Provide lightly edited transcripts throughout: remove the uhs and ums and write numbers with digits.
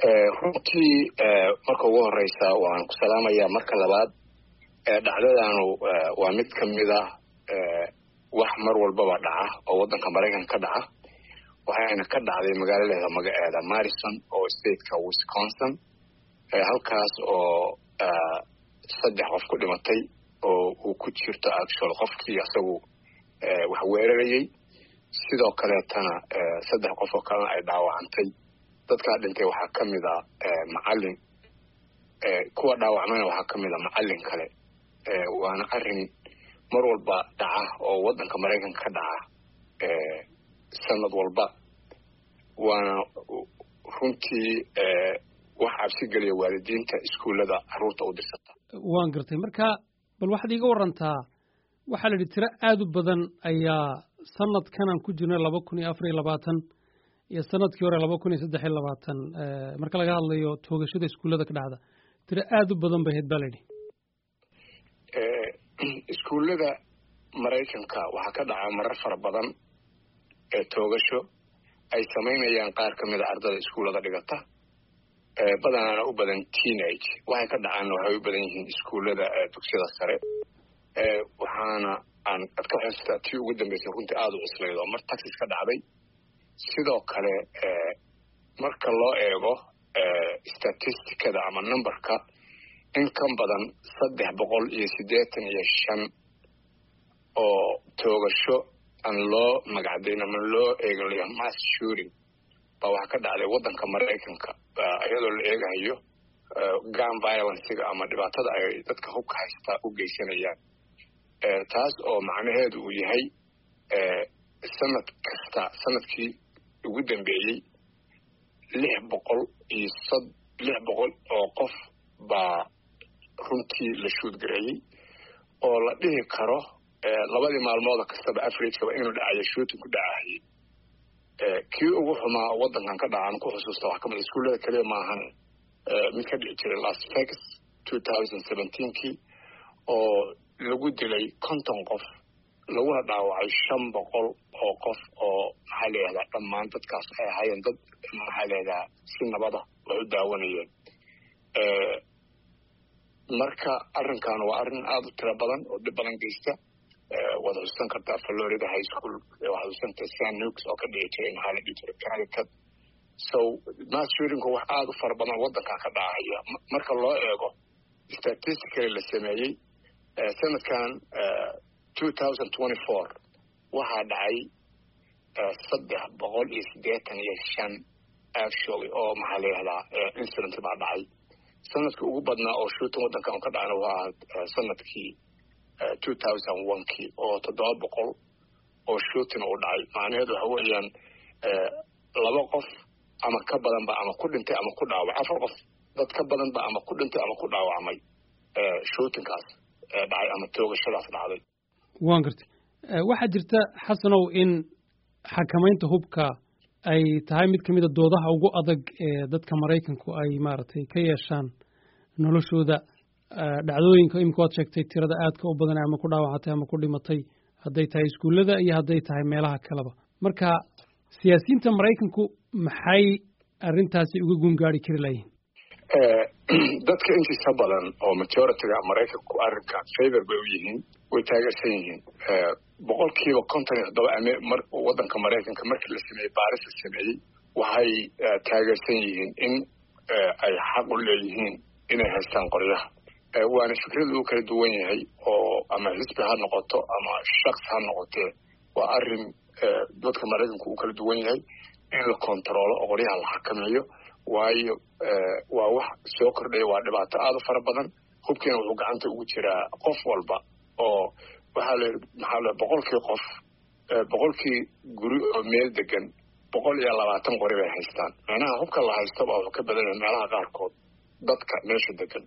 runtii marka ugu horeysa waan ku salaamayaa marka labaad dhacdadaanu waa mid ka mid ah wax mar walbaba dhaca oo waddanka Mareykanka ka dhaca waxayna ka dhacday magaceeda Madison oo stateka Wisconsin halkaas oo 3 qof ku dhimatay oo uu ku jirto actual qofkii asagu wax weerarayay sidoo kale tana 3 qof oo kale ay dhaawacantay dadka dhintay waxa kamid ah macallin kuwa dhaawacmay waxa kamid ah macallin kale waana arrin mar walba dhaca oo waddanka Mareykanka ka dhaca sanad walba waana runtii wax cabsi galiya waalidiinta iskuulada carruurta u dirsata waan gartay marka bal waxaad iiga warantaa waxa la tiro aad u badan ayaa sanadkan aan ku jirnay 2024 iyo sanadkii hore 2023 marka laga hadlayo toogashada iskuulada ka dhacda tiro aad u badan bay baa leeyahay iskuulada Mareykanka waxa ka dhaca marar fara badan toogasho ay sameynayaan qaar kamid ah ardayda iskuulada dhigata badana u badan teenage waxay ka dhacaan waxay u badan yihiin iskuulada dugsiyada sare waxaana aan ka xasuustaa tii ugu dambeysay runtii aad u cusleyd oo mar Texas ka dhacday sidoo kale marka loo eego statistikada ama numberka in ka badan 385 oo toogasho aan loo magacdayn ama loo eegayo mass shooting waxa ka dhacday waddanka Mareykanka iyadoo la eegayo gun violence ama dhibaatada ay dadka hubka haysta u geysanayaan taas oo macnaheedu uu yahay sanadkii ugu dambeeyay 600 oo qof baa runtii la shoot gareeyay oo la dhihi karo labadii maalmood kastaba average-ka inuu dhacayo shooting ku dhacayay kii ugu xumaa waddankan ka dhacan ku xusuusta wax kamid iskuulada kaliya maahan mid ka dhici jiray Las Vegas 2017kii oo lagu dilay 50 qof laguna dhaawacay 500 oo qof oo maxaa la yiraahdaa dhammaan dadkaas ay ahaayeen dad maxaa la yiraahdaa si nabad ah loo daawanayeen marka arrinkan waa arrin aad u tiro badan oo dib badan geysta wada xusan kartaa Florida High School waxa uu santa San Nukes oo ka dhici jiray maxaa la dhihi jiray Connecticut so mass shooting wax aad u fara badan waddanka ka dhacaya marka loo eego statistically la sameeyay sanadkan 2024 waxaa dhacay 385 actually oo maxaa la yiraahdaa incident baa dhacay sanadkii ugu badnaa oo shooting waddankan ka dhacay waa sanadkii 2001kii oo 700 oo shooting u dhacay macnaheedu waxa weeyaan 2 qof ama ka badanba ama ku dhintay ama ku dhaawacay 4 qof dad ka badanba ama ku dhintay ama ku dhaawacmay shootingkaas dhacay ama toogashadaas dhacday waan gartay waxa jirta xasanow in xakamaynta hubka ay tahay mid kamid ah doodaha ugu adag ee dadka Mareykanku ay maartay ka yeeshaan noloshooda dhacdooyinka imika waad sheegtay tirada aadka u badan ama ku dhaawacatay ama ku dhimatay hadday tahay iskuulada iyo hadday tahay meelaha kaleba marka siyaasiyiinta Mareykanku maxay arrintaasi uga gungaari kari lahayn dadka intiisa badan oo majority-ga Mareykanku arrinka favor bay u yihiin way taageersan yihiin boqolkiiba 57 waddanka Mareykanka markii la sameeyay baaris la sameeyay waxay taageersan yihiin in ay xaq u leeyihiin inay haystaan qoryaha waana fikradu uu kala duwan yahay oo ama xisbi ha noqoto ama shakhs ha noqotee waa arrin dadka Mareykanku uu kala duwan yahay in la kontrolo qoryaha la xakameeyo waayo waa wax soo kordhay waa dhibaato aad u fara badan hubkiina wuxuu gacanta ugu jiraa qof walba oo maxaa la boqolkii guri oo meel degan 120 qori bay haystaan macnaha hubka la haysto baa wuxuu ka badan yahay meelaha qaarkood dadka meesha degan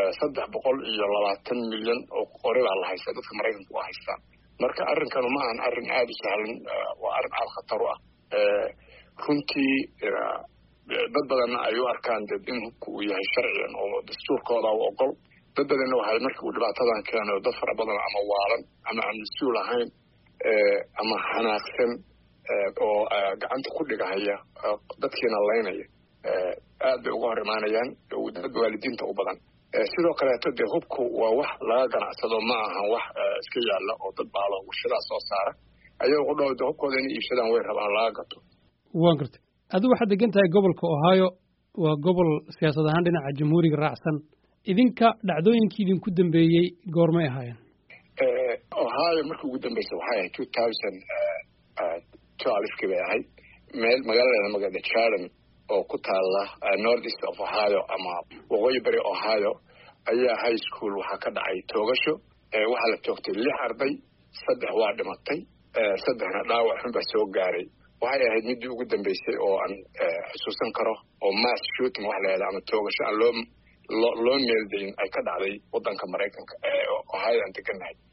320 milyan oo qori baa la haystaa dadka Mareykanku waa haystaan marka arrinkan ma ahan arrin aad u sahlan waa arrin aad khatar u ah runtii dad badan ay u arkaan in hubku uu yahay sharciyan oo dastuurkooda u ogol dad badan waxay markii uu dhibaatadan keeno dad fara badan ama waalan ama aan mas'uul ahayn ama xanaaqsan oo gacanta ku dhigaya dadkiina leynaya aad bay uga hor imaanayaan dad waalidiinta u badan sidoo kaleeto dee hubku waa wax laga ganacsado ma ahan wax iska yaalla oo dad baalo warshadaha soo saara ayaga ku dhowda hubkooda inay iibsadaan way rabaan laga gato waan gartay adigu waxaad degan tahay gobolka ohio waa gobol siyaasad ahaan dhinaca jamhuuriga raacsan idinka dhacdooyinkii idinku dambeeyey goormay ahaayeen ohio markii ugu dambeysay waxay ahayd 2012 bay ahayd meel magaalada Chatham oo ku taala north east of Ohio ama waqooyi bari Ohio ayaa high school waxa ka dhacay toogasho waxa la toogtay 6 arday 3 waa dhimatay 3na dhaawac xun baa soo gaaray waxay ahayd mid ugu dambeysay oo aan xusuusan karo oo mass shooting wax la yiraahdo ama toogasho aan loo meeldayn ay ka dhacday wadanka Mareykanka Ohio aan deganahay